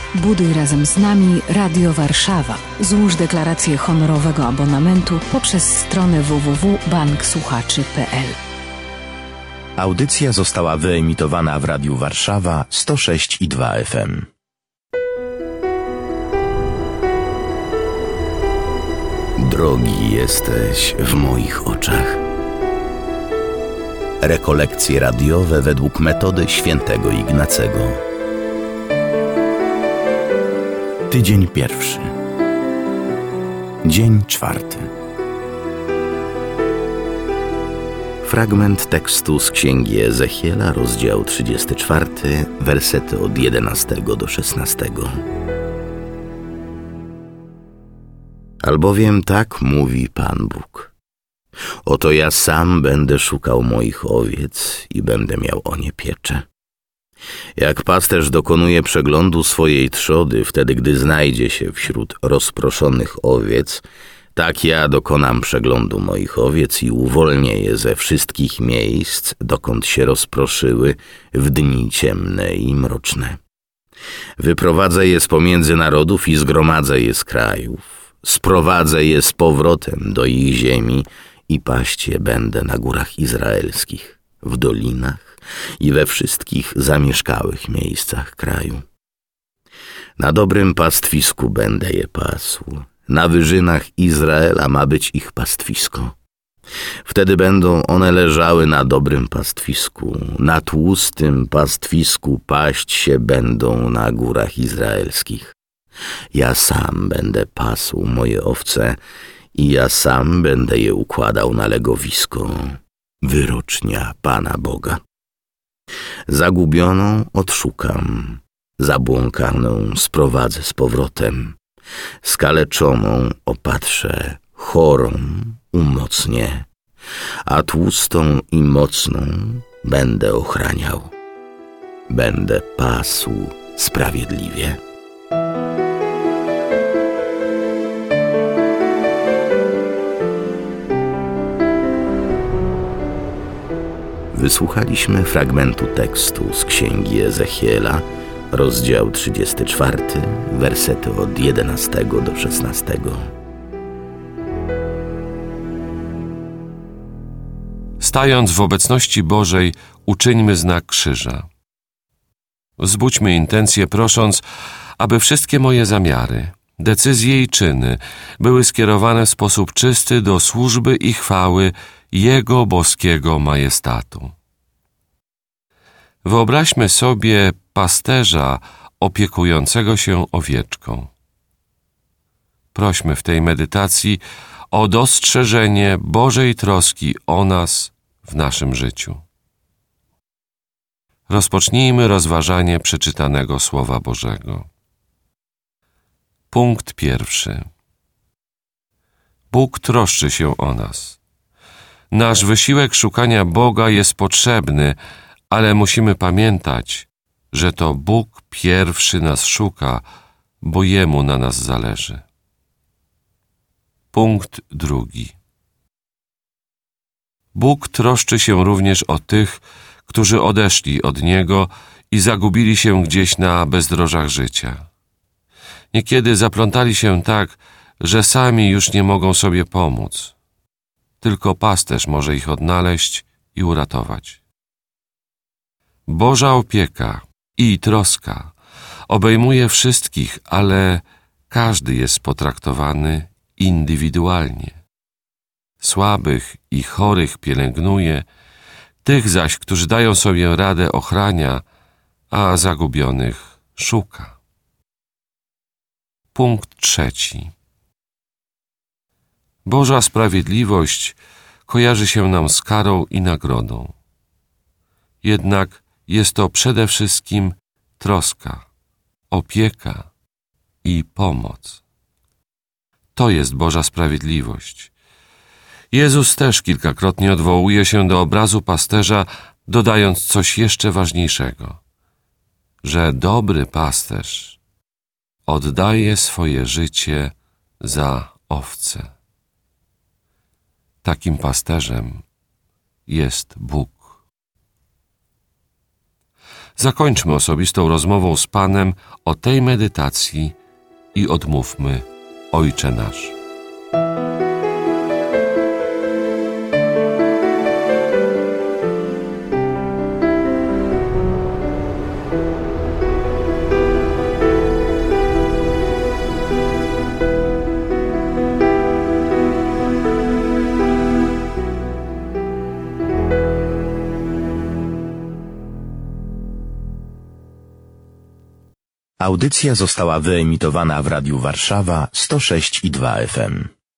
Buduj razem z nami Radio Warszawa. Złóż deklarację honorowego abonamentu poprzez stronę www.banksłuchaczy.pl. Audycja została wyemitowana w Radiu Warszawa 106,2 FM. Drogi jesteś w moich oczach. Rekolekcje radiowe według metody świętego Ignacego. Tydzień pierwszy. Dzień czwarty. Fragment tekstu z Księgi Ezechiela, rozdział 34, wersety od 11 do 16. Albowiem tak mówi Pan Bóg. Oto ja sam będę szukał moich owiec i będę miał o nie pieczę. Jak pasterz dokonuje przeglądu swojej trzody, wtedy gdy znajdzie się wśród rozproszonych owiec, tak ja dokonam przeglądu moich owiec i uwolnię je ze wszystkich miejsc, dokąd się rozproszyły w dni ciemne i mroczne. Wyprowadzę je z pomiędzy narodów i zgromadzę je z krajów. Sprowadzę je z powrotem do ich ziemi i paść je będę na górach izraelskich, w dolinach i we wszystkich zamieszkałych miejscach kraju. Na dobrym pastwisku będę je pasł. Na wyżynach Izraela ma być ich pastwisko. Wtedy będą one leżały na dobrym pastwisku. Na tłustym pastwisku paść się będą na górach izraelskich. Ja sam będę pasł moje owce i ja sam będę je układał na legowisko. Wyrocznia Pana Boga. Zagubioną odszukam, zabłąkaną sprowadzę z powrotem, skaleczoną opatrzę, chorą umocnię, a tłustą i mocną będę ochraniał. Będę pasł sprawiedliwie. Wysłuchaliśmy fragmentu tekstu z Księgi Ezechiela, rozdział 34, wersety od 11 do 16. Stając w obecności Bożej, uczyńmy znak krzyża. Wzbudźmy intencje, prosząc, aby wszystkie moje zamiary, decyzje i czyny były skierowane w sposób czysty do służby i chwały Jego boskiego majestatu. Wyobraźmy sobie pasterza opiekującego się owieczką. Prośmy w tej medytacji o dostrzeżenie Bożej troski o nas w naszym życiu. Rozpocznijmy rozważanie przeczytanego Słowa Bożego. Punkt pierwszy. Bóg troszczy się o nas. Nasz wysiłek szukania Boga jest potrzebny, ale musimy pamiętać, że to Bóg pierwszy nas szuka, bo Jemu na nas zależy. Punkt drugi. Bóg troszczy się również o tych, którzy odeszli od Niego i zagubili się gdzieś na bezdrożach życia. Niekiedy zaplątali się tak, że sami już nie mogą sobie pomóc. Tylko pasterz może ich odnaleźć i uratować. Boża opieka i troska obejmuje wszystkich, ale każdy jest potraktowany indywidualnie. Słabych i chorych pielęgnuje, tych zaś, którzy dają sobie radę, ochrania, a zagubionych szuka. Punkt trzeci. Boża sprawiedliwość kojarzy się nam z karą i nagrodą. Jednak jest to przede wszystkim troska, opieka i pomoc. To jest Boża sprawiedliwość. Jezus też kilkakrotnie odwołuje się do obrazu pasterza, dodając coś jeszcze ważniejszego, że dobry pasterz oddaje swoje życie za owce. Takim pasterzem jest Bóg. Zakończmy osobistą rozmową z Panem o tej medytacji i odmówmy: Ojcze nasz. Audycja została wyemitowana w Radiu Warszawa 106,2 FM.